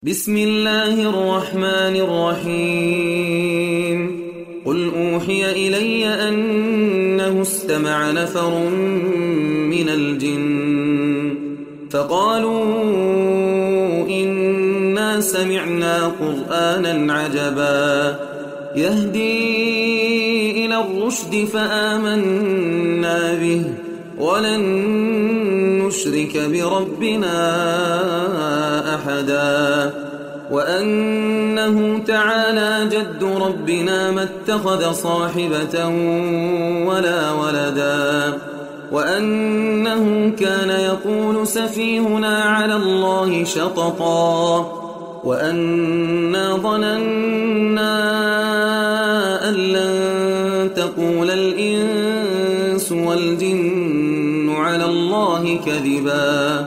بسم الله الرحمن الرحيم قل أوحي إلي أنه استمع نفر من الجن فقالوا إنا سمعنا قرآنا عجبا يهدي إلى الرشد فآمنا به ولن نشرك بربنا أحدا وأنه تعالى جد ربنا ما اتخذ صاحبة ولا ولدا وأنه كان يقول سفيهنا على الله شططا وأنا ظننا أن لن تقول الإنس والجن على الله كذبا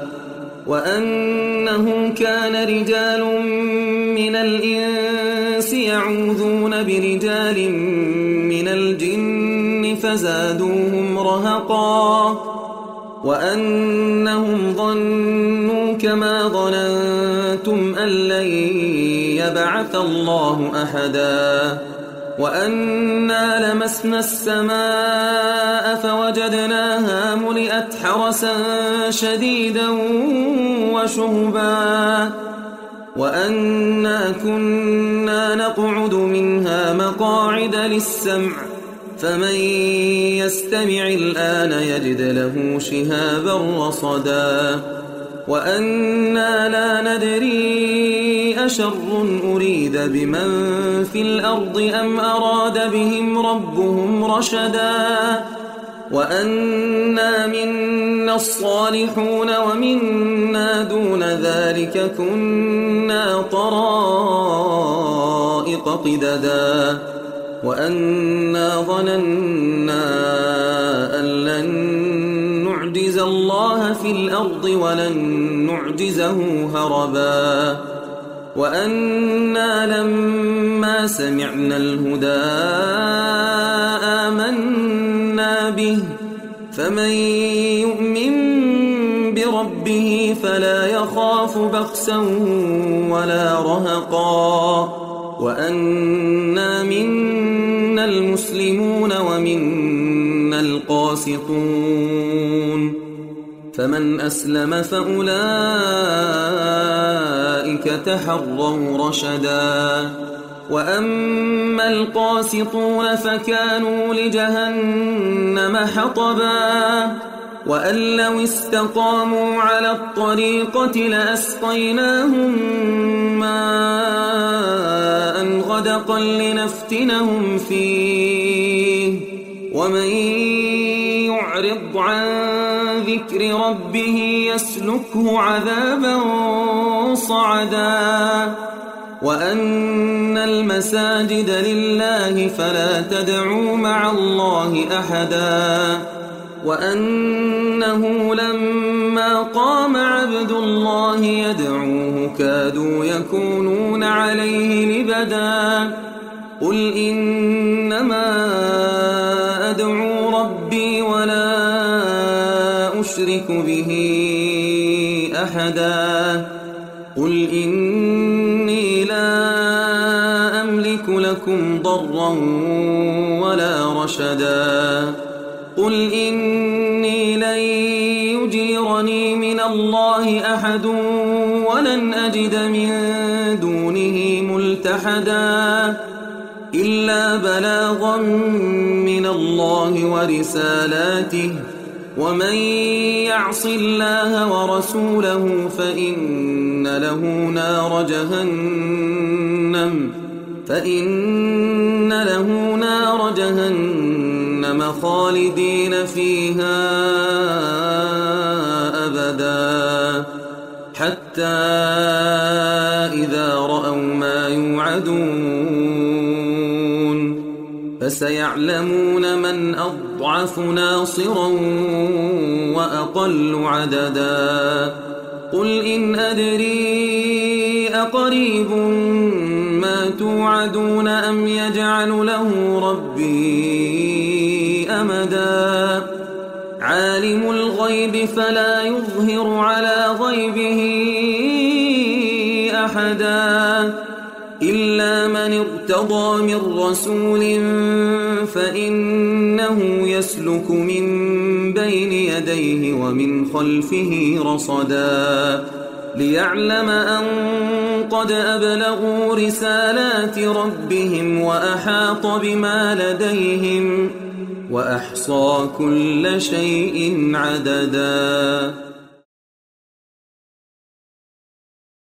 وأنه كان رجال من الإنس يعوذون برجال من الجن فزادوهم رهقا وأنهم ظنوا كما ظننتم أن لن يبعث الله أحدا وأنا لمسنا السماء فوجدناها ملئت حرسا شديدا وشهبا وأنا كنا نقعد منها مقاعد للسمع فمن يستمع الآن يجد له شهابا رصدا وأنا لا ندري أشر أريد بمن في الأرض أم أراد بهم ربهم رشدا وأنا منا الصالحون ومنا دون ذلك كنا طرائق قددا وأنا ظننا أن لن نعجز الله في الأرض ولن نعجزه هربا وأنا لما سمعنا الهدى آمنا به فمن يؤمن بربه فلا يخاف بخسا ولا رهقا وأنا منا المسلمون ومنا القاسطون فمن أسلم فأولئك تحروا رشدا وأما القاسطون فكانوا لجهنم حطبا وأن لو استقاموا على الطريقة لأسقيناهم ماء غدقا لنفتنهم فيه ومن يعرض عن ذكر ربه يسلكه عذابا صعدا وأن المساجد لله فلا تدعوا مع الله أحدا وأنه لما قام عبد الله يدعوه كادوا يكونون عليه لبدا قل إنما أدعو ربي ولا أشرك به أحدا قل إني لا أملك لكم ضرا ولا رشدا قل إني لن يجيرني من الله أحد ولن أجد من دونه ملتحدا إلا بلاغا من الله ورسالاته ومن يعص الله ورسوله فإن له نار جهنم خالدين فيها أبدا حتى إذا رأوا ما يوعدون فسيعلمون من أضعف ناصرا وأقل عددا قل إن أدري أقريب ما توعدون أم يجعل له ربي أمدا عالم الغيب فلا يظهر على غيبه أحدا إلا من ارتضى من رسول فإنه يسلك من بين يديه ومن خلفه رصدا ليعلم أن قد أبلغوا رسالات ربهم وأحاط بما لديهم وأحصى كل شيء عددا.